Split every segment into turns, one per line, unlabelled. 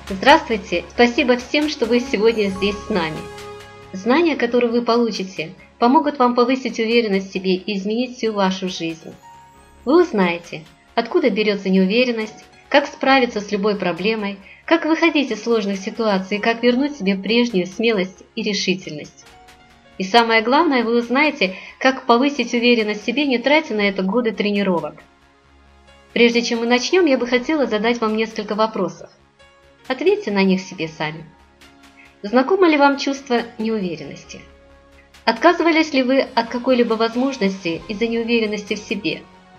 Здравствуйте! Спасибо всем, что вы сегодня здесь с нами. Знания, которые вы получите, помогут вам повысить уверенность в себе и изменить всю вашу жизнь. Вы узнаете, откуда берется неуверенность, как справиться с любой проблемой, как выходить из сложных ситуаций и как вернуть себе прежнюю смелость и решительность. И самое главное, вы узнаете, как повысить уверенность в себе, не тратя на это годы тренировок. Прежде чем мы начнем, я бы хотела задать вам несколько вопросов. Ответьте на них себе сами. Знакомо ли вам чувство неуверенности? Отказывались ли вы от какой-либо возможности из-за неуверенности в себе?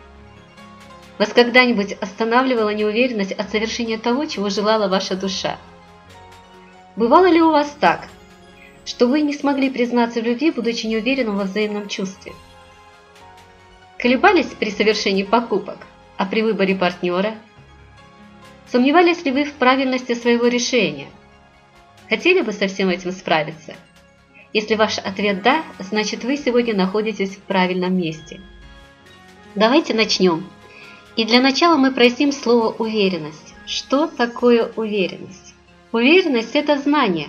Вас когда-нибудь останавливала неуверенность от совершения того, чего желала ваша душа? Бывало ли у вас так, что вы не смогли признаться в любви, будучи неуверенным во взаимном чувстве? Колебались при совершении покупок, а при выборе партнера? Сомневались ли вы в правильности своего решения? Хотели бы со всем этим справиться? Если ваш ответ «да», значит вы сегодня находитесь в правильном месте. Давайте начнем. И для начала мы проясним слово «уверенность». Что такое уверенность? Уверенность – это знание.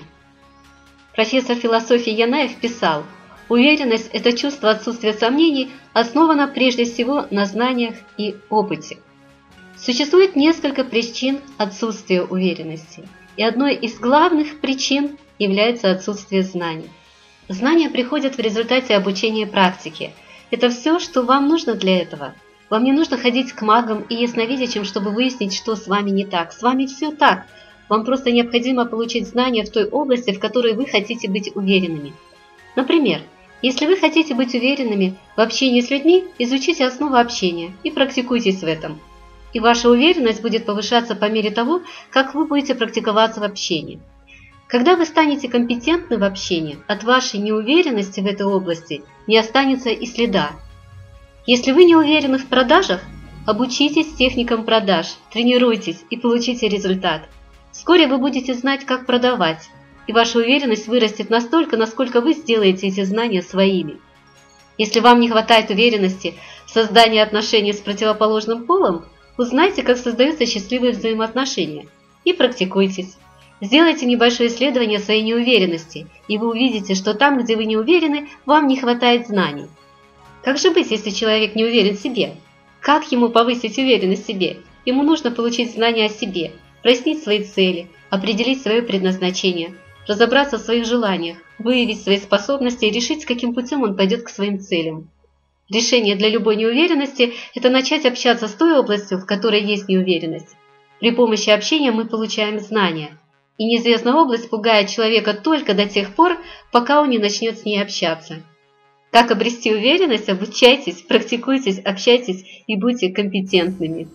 Профессор философии Янаев писал: «Уверенность – это чувство отсутствия сомнений, основано прежде всего на знаниях и опыте». Существует несколько причин отсутствия уверенности, и одной из главных причин является отсутствие знаний. Знания приходят в результате обучения и практики. Это все, что вам нужно для этого. Вам не нужно ходить к магам и ясновидящим, чтобы выяснить, что с вами не так. С вами все так. Вам просто необходимо получить знания в той области, в которой вы хотите быть уверенными. Например, если вы хотите быть уверенными в общении с людьми, изучите основы общения и практикуйтесь в этом. И ваша уверенность будет повышаться по мере того, как вы будете практиковаться в общении. Когда вы станете компетентны в общении, от вашей неуверенности в этой области не останется и следа. Если вы не уверены в продажах, обучитесь техникам продаж, тренируйтесь и получите результат. Вскоре вы будете знать, как продавать, и ваша уверенность вырастет настолько, насколько вы сделаете эти знания своими. Если вам не хватает уверенности в создании отношений с противоположным полом, узнайте, как создаются счастливые взаимоотношения, и практикуйтесь. Сделайте небольшое исследование своей неуверенности, и вы увидите, что там, где вы не уверены, вам не хватает знаний. Как же быть, если человек не уверен в себе? Как ему повысить уверенность в себе? Ему нужно получить знания о себе, прояснить свои цели, определить свое предназначение, разобраться в своих желаниях, выявить свои способности и решить, каким путем он пойдет к своим целям. Решение для любой неуверенности – это начать общаться с той областью, в которой есть неуверенность. При помощи общения мы получаем знания. И неизвестная область пугает человека только до тех пор, пока он не начнет с ней общаться. Как обрести уверенность? Обучайтесь, практикуйтесь, общайтесь и будьте компетентными.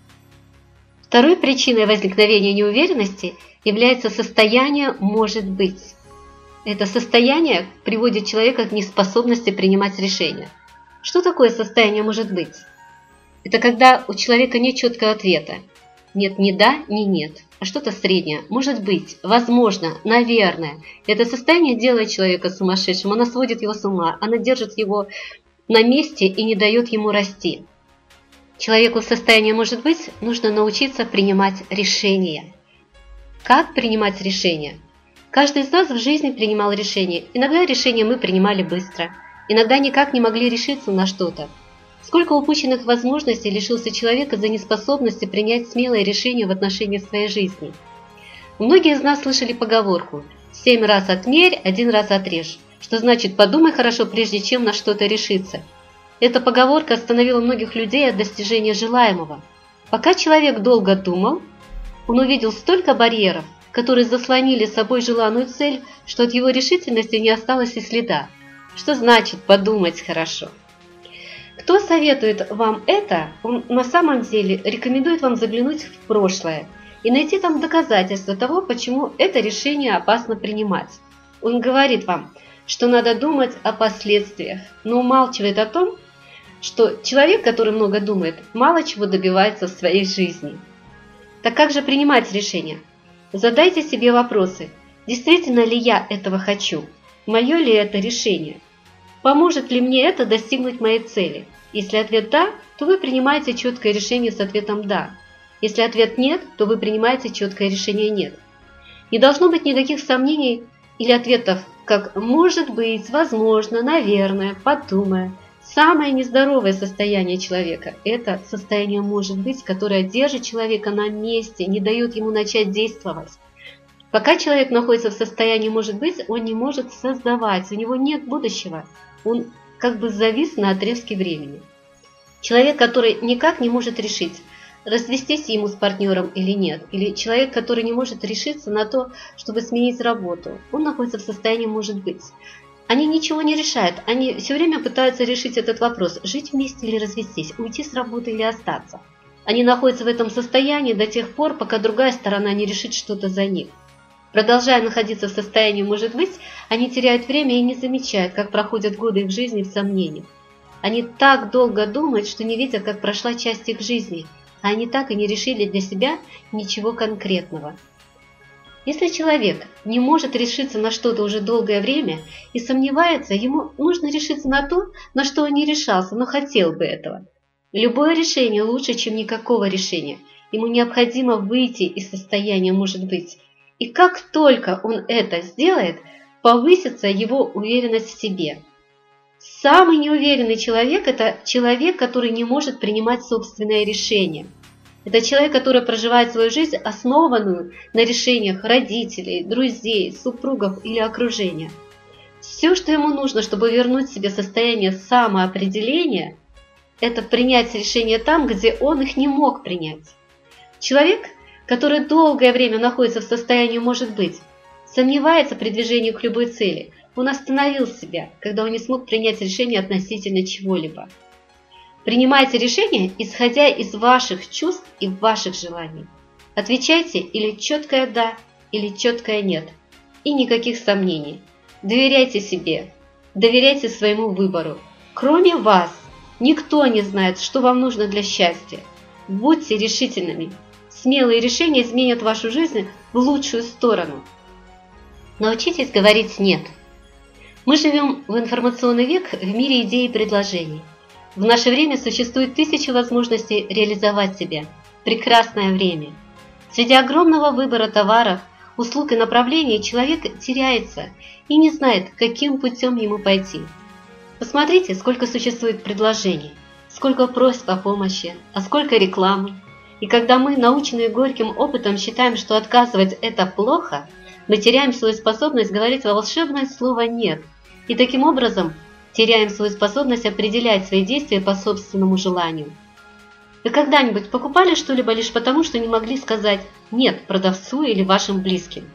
Второй причиной возникновения неуверенности является состояние «может быть». Это состояние приводит человека к неспособности принимать решения. Что такое состояние «может быть»? Это когда у человека нет четкого ответа. Нет ни да, ни нет, а что-то среднее. Может быть, возможно, наверное. Это состояние делает человека сумасшедшим, оно сводит его с ума, оно держит его на месте и не дает ему расти. Человеку в состоянии «может быть» нужно научиться принимать решения. Как принимать решения? Каждый из нас в жизни принимал решения. Иногда решения мы принимали быстро. Иногда никак не могли решиться на что-то. Сколько упущенных возможностей лишился человек из-за неспособности принять смелое решение в отношении своей жизни. Многие из нас слышали поговорку «7 раз отмерь, 1 раз отрежь», что значит «подумай хорошо, прежде чем на что-то решиться». Эта поговорка остановила многих людей от достижения желаемого. Пока человек долго думал, он увидел столько барьеров, которые заслонили собой желанную цель, что от его решительности не осталось и следа. Что значит подумать хорошо? Кто советует вам это, он на самом деле рекомендует вам заглянуть в прошлое и найти там доказательства того, почему это решение опасно принимать. Он говорит вам, что надо думать о последствиях, но умалчивает о том, что человек, который много думает, мало чего добивается в своей жизни. Так как же принимать решения? Задайте себе вопросы. Действительно ли я этого хочу? Мое ли это решение? Поможет ли мне это достигнуть моей цели? Если ответ «да», то вы принимаете четкое решение с ответом «да». Если ответ «нет», то вы принимаете четкое решение «нет». Не должно быть никаких сомнений или ответов, как «может быть», «возможно», «наверное», «подумая». Самое нездоровое состояние человека – это состояние «может быть», которое держит человека на месте, не дает ему начать действовать. Пока человек находится в состоянии «может быть», он не может создавать, у него нет будущего, он как бы завис на отрезке времени. Человек, который никак не может решить, развестись ему с партнером или нет, или человек, который не может решиться на то, чтобы сменить работу, он находится в состоянии «может быть». Они ничего не решают, они все время пытаются решить этот вопрос, жить вместе или развестись, уйти с работы или остаться. Они находятся в этом состоянии до тех пор, пока другая сторона не решит что-то за них. Продолжая находиться в состоянии «может быть», они теряют время и не замечают, как проходят годы их жизни в сомнениях. Они так долго думают, что не видят, как прошла часть их жизни, а они так и не решили для себя ничего конкретного. Если человек не может решиться на что-то уже долгое время и сомневается, ему нужно решиться на то, на что он не решался, но хотел бы этого. Любое решение лучше, чем никакого решения. Ему необходимо выйти из состояния «может быть». И как только он это сделает, повысится его уверенность в себе. Самый неуверенный человек – это человек, который не может принимать собственное решение. Это человек, который проживает свою жизнь, основанную на решениях родителей, друзей, супругов или окружения. Все, что ему нужно, чтобы вернуть себе состояние самоопределения, это принять решения там, где он их не мог принять. Человек, который долгое время находится в состоянии «может быть», сомневается при движении к любой цели. Он остановил себя, когда он не смог принять решение относительно чего-либо. Принимайте решения, исходя из ваших чувств и ваших желаний. Отвечайте или четкое «да», или четкое «нет». И никаких сомнений. Доверяйте себе, доверяйте своему выбору. Кроме вас, никто не знает, что вам нужно для счастья. Будьте решительными. Смелые решения изменят вашу жизнь в лучшую сторону. Научитесь говорить «нет». Мы живем в информационный век в мире идей и предложений. В наше время существует тысячи возможностей реализовать себя. Прекрасное время. Среди огромного выбора товаров, услуг и направлений человек теряется и не знает, каким путем ему пойти. Посмотрите, сколько существует предложений, сколько просьб о помощи, а сколько рекламы. И когда мы, наученные горьким опытом, считаем, что отказывать – это плохо, мы теряем свою способность говорить волшебное слово «нет». И таким образом теряем свою способность определять свои действия по собственному желанию. Вы когда-нибудь покупали что-либо лишь потому, что не могли сказать «нет» продавцу или вашим близким?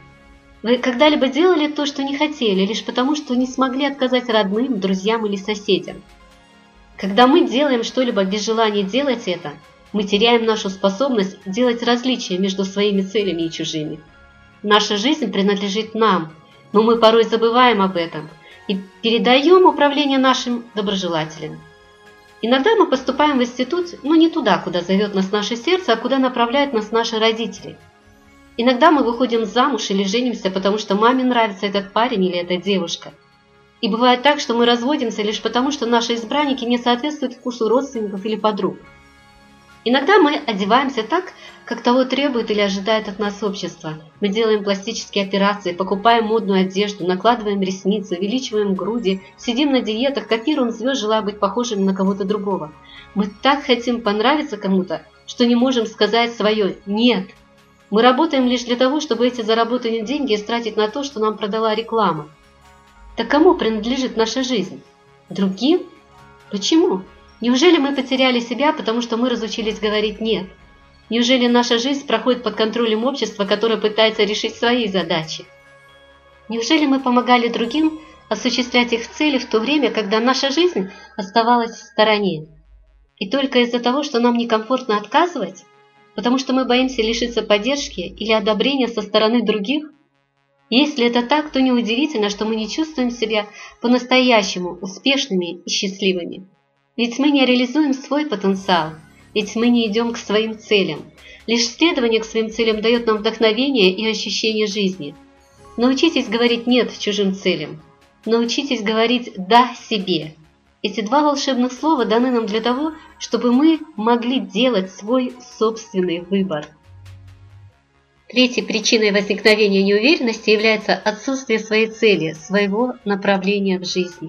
Вы когда-либо делали то, что не хотели, лишь потому, что не смогли отказать родным, друзьям или соседям? Когда мы делаем что-либо без желания делать это, мы теряем нашу способность делать различия между своими целями и чужими. Наша жизнь принадлежит нам, но мы порой забываем об этом и передаем управление нашим доброжелателям. Иногда мы поступаем в институт, но не туда, куда зовет нас наше сердце, а куда направляют нас наши родители. Иногда мы выходим замуж или женимся, потому что маме нравится этот парень или эта девушка. И бывает так, что мы разводимся лишь потому, что наши избранники не соответствуют вкусу родственников или подруг. Иногда мы одеваемся так, как того требует или ожидает от нас общество. Мы делаем пластические операции, покупаем модную одежду, накладываем ресницы, увеличиваем груди, сидим на диетах, копируем звезд, желая быть похожими на кого-то другого. Мы так хотим понравиться кому-то, что не можем сказать свое «нет». Мы работаем лишь для того, чтобы эти заработанные деньги истратить на то, что нам продала реклама. Так кому принадлежит наша жизнь? Другим? Почему? Неужели мы потеряли себя, потому что мы разучились говорить «нет»? Неужели наша жизнь проходит под контролем общества, которое пытается решить свои задачи? Неужели мы помогали другим осуществлять их цели в то время, когда наша жизнь оставалась в стороне? И только из-за того, что нам некомфортно отказывать? Потому что мы боимся лишиться поддержки или одобрения со стороны других? Если это так, то неудивительно, что мы не чувствуем себя по-настоящему успешными и счастливыми. Ведь мы не реализуем свой потенциал, ведь мы не идем к своим целям. Лишь следование к своим целям дает нам вдохновение и ощущение жизни. Научитесь говорить «нет» чужим целям. Научитесь говорить «да» себе. Эти два волшебных слова даны нам для того, чтобы мы могли делать свой собственный выбор. Третьей причиной возникновения неуверенности является отсутствие своей цели, своего направления в жизни.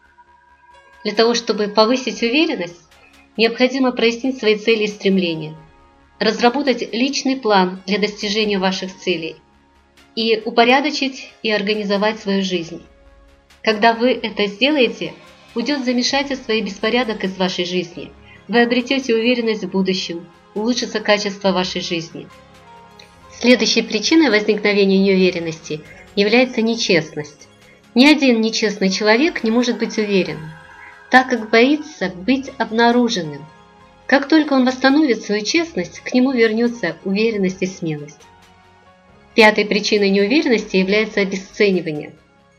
Для того, чтобы повысить уверенность, необходимо прояснить свои цели и стремления, разработать личный план для достижения ваших целей и упорядочить и организовать свою жизнь. Когда вы это сделаете, уйдет замешательство и беспорядок из вашей жизни. Вы обретете уверенность в будущем, улучшится качество вашей жизни. Следующей причиной возникновения неуверенности является нечестность. Ни один нечестный человек не может быть уверенным, так как боится быть обнаруженным. Как только он восстановит свою честность, к нему вернется уверенность и смелость. Пятой причиной неуверенности является обесценивание.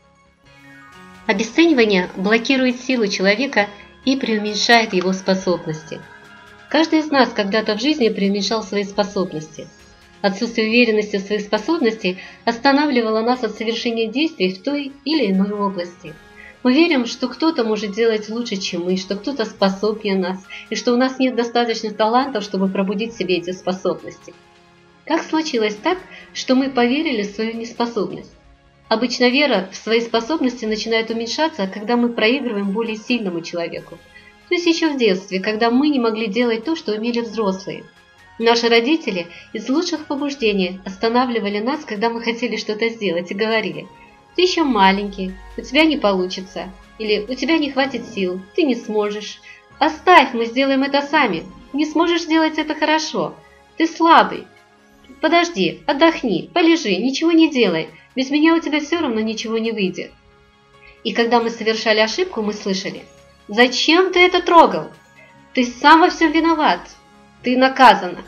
Обесценивание блокирует силу человека и преуменьшает его способности. Каждый из нас когда-то в жизни преуменьшал свои способности. Отсутствие уверенности в своих способностях останавливало нас от совершения действий в той или иной области. Мы верим, что кто-то может делать лучше, чем мы, что кто-то способнее нас, и что у нас нет достаточных талантов, чтобы пробудить в себе эти способности. Как случилось так, что мы поверили в свою неспособность? Обычно вера в свои способности начинает уменьшаться, когда мы проигрываем более сильному человеку. То есть еще в детстве, когда мы не могли делать то, что умели взрослые. Наши родители из лучших побуждений останавливали нас, когда мы хотели что-то сделать, и говорили: «Ты еще маленький, у тебя не получится», или «У тебя не хватит сил, ты не сможешь», «Оставь, мы сделаем это сами, не сможешь сделать это хорошо», «Ты слабый», «Подожди, отдохни, полежи, ничего не делай, без меня у тебя все равно ничего не выйдет». И когда мы совершали ошибку, мы слышали: «Зачем ты это трогал? Ты сам во всем виноват, ты наказана».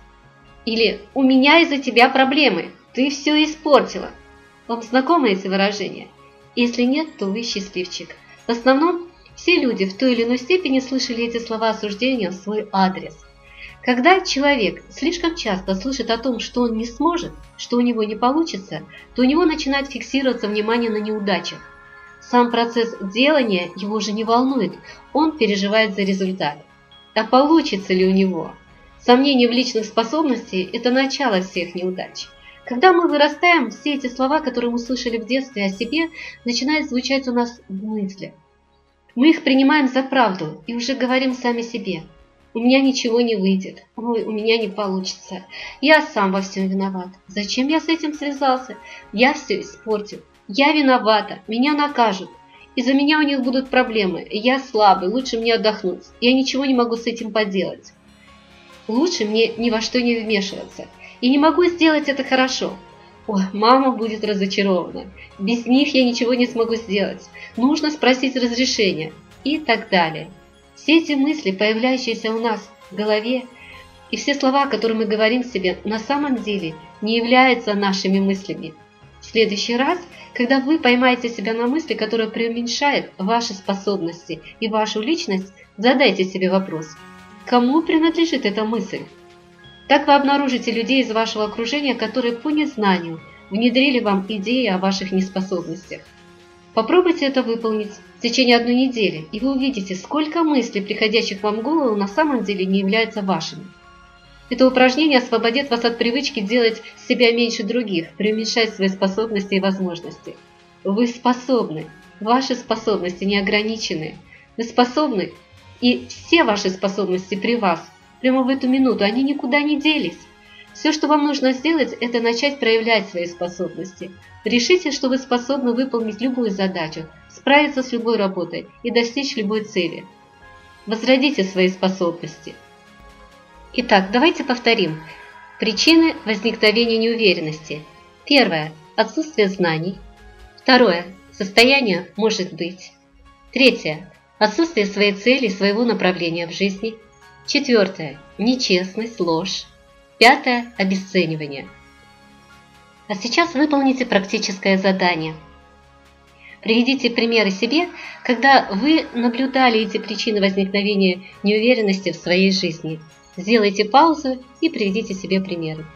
Или «У меня из-за тебя проблемы, ты все испортила». Вам знакомы эти выражения? Если нет, то вы счастливчик. В основном все люди в той или иной степени слышали эти слова осуждения в свой адрес. Когда человек слишком часто слышит о том, что он не сможет, что у него не получится, то у него начинает фиксироваться внимание на неудачах. Сам процесс делания его уже не волнует, он переживает за результат. А получится ли у него? Сомнение в личных способностях – это начало всех неудач. Когда мы вырастаем, все эти слова, которые мы слышали в детстве о себе, начинают звучать у нас в мыслях. Мы их принимаем за правду и уже говорим сами себе: «У меня ничего не выйдет», «Ой, у меня не получится», «Я сам во всем виноват», «Зачем я с этим связался?» «Я все испортил», «Я виновата», «Меня накажут», «Из-за меня у них будут проблемы», «Я слабый, лучше мне отдохнуть», «Я ничего не могу с этим поделать», «Лучше мне ни во что не вмешиваться», «И не могу сделать это хорошо», «Ой, мама будет разочарована», «Без них я ничего не смогу сделать», «Нужно спросить разрешения» и так далее. Все эти мысли, появляющиеся у нас в голове, и все слова, которые мы говорим себе, на самом деле не являются нашими мыслями. В следующий раз, когда вы поймаете себя на мысли, которая преуменьшает ваши способности и вашу личность, задайте себе вопрос: кому принадлежит эта мысль? Так вы обнаружите людей из вашего окружения, которые по незнанию внедрили вам идеи о ваших неспособностях. Попробуйте это выполнить в течение одной недели, и вы увидите, сколько мыслей, приходящих вам в голову, на самом деле не являются вашими. Это упражнение освободит вас от привычки делать себя меньше других, преуменьшать свои способности и возможности. Вы способны, ваши способности не ограничены. Вы способны, и все ваши способности при вас. Прямо в эту минуту они никуда не делись. Все, что вам нужно сделать, это начать проявлять свои способности. Решите, что вы способны выполнить любую задачу, справиться с любой работой и достичь любой цели. Возродите свои способности. Итак, давайте повторим. Причины возникновения неуверенности. Первое – отсутствие знаний. Второе – состояние «может быть». Третье – отсутствие своей цели, своего направления в жизни. Четвертое – нечестность, ложь. Пятое – обесценивание. А сейчас выполните практическое задание. Приведите примеры себе, когда вы наблюдали эти причины возникновения неуверенности в своей жизни. Сделайте паузу и приведите себе примеры.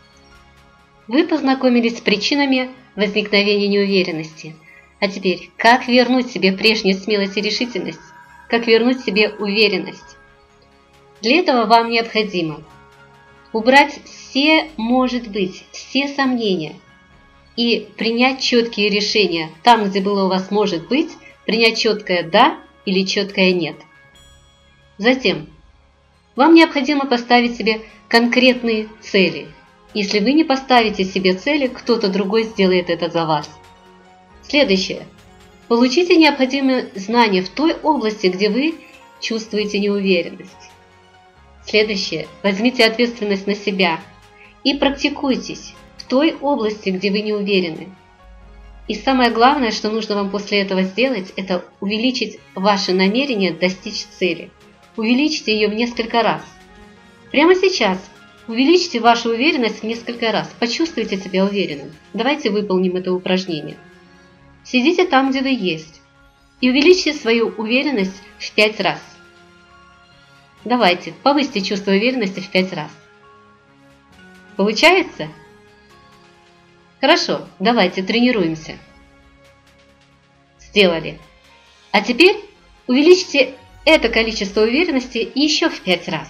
Вы познакомились с причинами возникновения неуверенности. А теперь, как вернуть себе прежнюю смелость и решительность? Как вернуть себе уверенность? Для этого вам необходимо убрать все, может быть, все сомнения и принять четкие решения. Там, где было у вас «может быть», принять четкое «да» или четкое «нет». Затем вам необходимо поставить себе конкретные цели. Если вы не поставите себе цели, кто-то другой сделает это за вас. Следующее. Получите необходимые знания в той области, где вы чувствуете неуверенность. Следующее. Возьмите ответственность на себя и практикуйтесь в той области, где вы не уверены. И самое главное, что нужно вам после этого сделать, это увеличить ваше намерение достичь цели. Увеличьте ее в несколько раз. Прямо сейчас увеличьте вашу уверенность в несколько раз. Почувствуйте себя уверенным. Давайте выполним это упражнение. Сидите там, где вы есть, и увеличьте свою уверенность в 5 раз. Давайте, повысьте чувство уверенности в 5 раз. Получается? Хорошо, давайте тренируемся. Сделали. А теперь увеличьте это количество уверенности еще в 5 раз.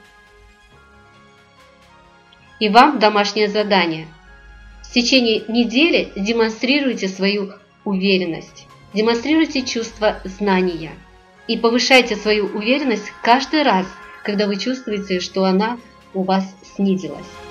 И вам домашнее задание. В течение недели демонстрируйте свою уверенность, демонстрируйте чувство знания и повышайте свою уверенность каждый раз, когда вы чувствуете, что она у вас снизилась.